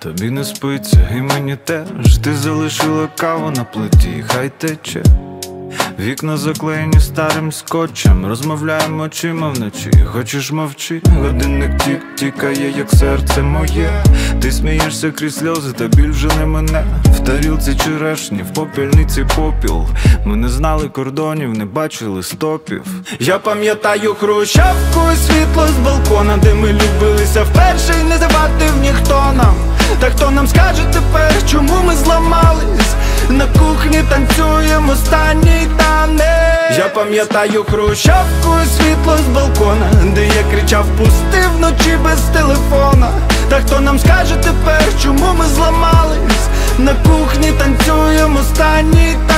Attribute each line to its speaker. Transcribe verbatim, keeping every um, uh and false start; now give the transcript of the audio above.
Speaker 1: тобі не спиться, і мені теж. Ти залишила каву на плиті, хай тече. Вікна заклеєні старим скотчем, розмовляємо очима вночі, хочеш мовчи. Годинник тік тікає, як серце моє. Ти смієшся крізь сльози, та біль вже не мене. В тарілці черешні, в попільниці попіл. Ми не знали кордонів, не бачили стопів. Я пам'ятаю хрущавку і світло з балкона, де ми любилися вперше і не завадив ніхто нам. Та хто нам скаже тепер, чому ми зламались? На кухні танцюємо останній танець. Я пам'ятаю хрущавку і світло з балкона, де я кричав пусти вночі без телефона. Та хто нам скаже тепер, чому ми зламались? На кухні танцюємо останній танець.